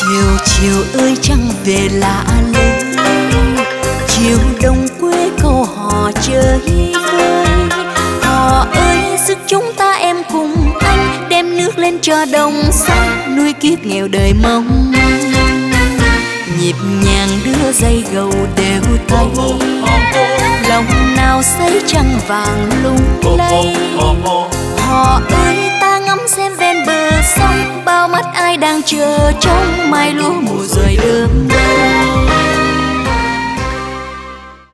Chiều chiều ơi trăng về lạ lơi, chiều đông quê câu hò chơi vơi. Hò ơi sức chúng ta em cùng anh, đem nước lên cho đồng xanh, nuôi kiếp nghèo đời mong manh. Nhịp nhàng đưa dây gầu đều tay, lòng nào say trăng vàng lung lay. Hò ơi ta ngắm xem ven bờ sông, bao mắt ai đang chờ trông mai lúa mùa rồi đơm.